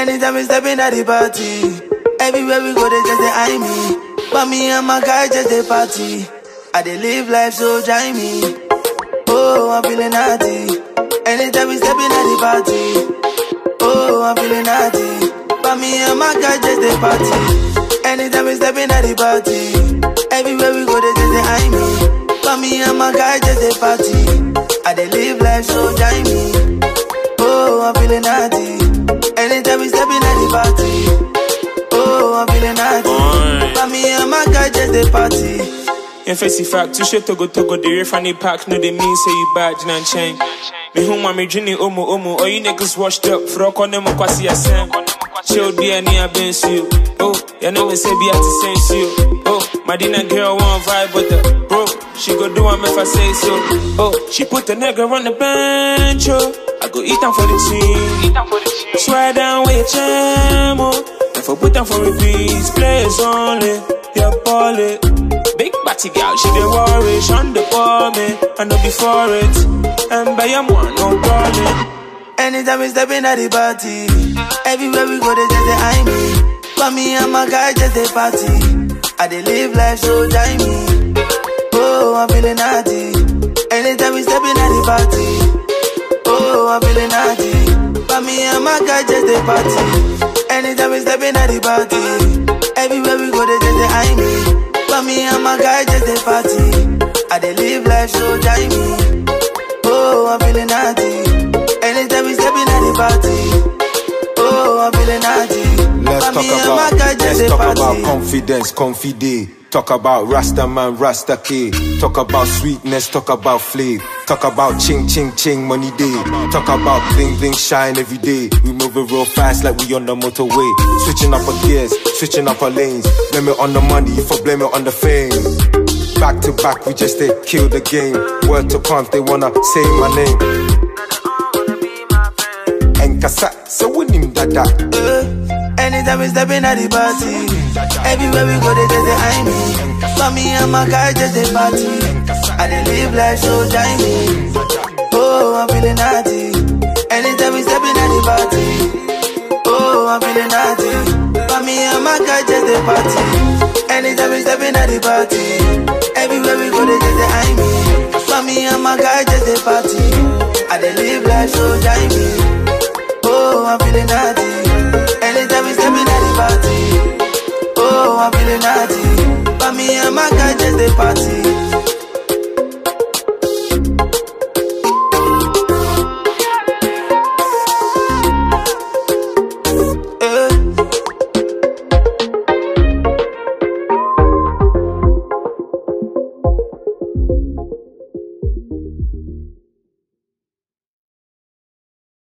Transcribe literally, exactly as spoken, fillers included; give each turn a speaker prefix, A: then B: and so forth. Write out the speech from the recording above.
A: Anytime we step in at the party, everywhere we go, they just they eye me. But me and my guy just they party. I they live life so dreamy. Oh, I'm feeling naughty. Anytime we step in at the party, oh, I'm feeling naughty. But me and my guy just they party. Anytime we step in at the party, everywhere we go, they just they eye me. But me and my guy just they party. I they live life so dreamy. Oh, I'm feeling naughty. Anytime we step in at the party, oh, I'm feeling naughty. But me and my guy just they party.
B: In face fact, to shit to go to go the refund pack, no they mean say you bad and chain. Me home me Jenny omo omo, all you niggas washed up, frock on them kwasi asem. Chill D N A bench you. Oh, you know me say be at the same you. Oh, my dinner girl want vibe with her, bro. She go do am if I say so. Oh, she put the nigga on the bench, oh. I go eat them for the team. Swear down with your jam, oh. If I put them for repeats, players only, yeah, ball it. Big batty girl, she dey worry, shun the ball me, I know before it. And by your man, no darling.
A: Anytime we step in at the party, everywhere we go, they just they eye me. But me and my guy just they party. I they live life so dreamy. Oh, I'm feeling naughty. Anytime we step in at the party, oh, I'm feeling naughty. But me and my guy just they party. Anytime we step in at the party, everywhere we go, they just they eye me. But me and my guy just they party. I they live life so dreamy. Oh, I'm feeling naughty. Anytime we step in at the party, oh, I'm feeling naughty.
C: Let's
A: but
C: talk
A: me and
C: about,
A: my guy just
C: let's
A: they
C: talk
A: party.
C: about confidence, confide. Talk about Rasta man, Rasta K. Talk about sweetness, talk about flavor. Talk about ching, ching, ching, money day. Talk about bling, bling, shine every day. We moving real fast like we on the motorway. Switching up our gears, switching up our lanes. Blame it on the money, if I blame it on the fame. Back to back, we just they kill the game. Word to pump, they wanna say my name. Enkasa, so we nim dada.
A: Anytime we step in at the party, everywhere we go, they just they eye me. But me and my guy just they party. I they live life so dreamy. Oh, I'm feeling naughty. Anytime we step in at the party, oh, I'm feeling naughty. But me and my guy just they party. Anytime we step in at the party, everywhere we go, they just they eye me. But me and my guy just they party. I they live life so dreamy. Oh, I'm feeling naughty. Anytime we step in at the party, oh, I'm feeling naughty. But me and my guy just the party.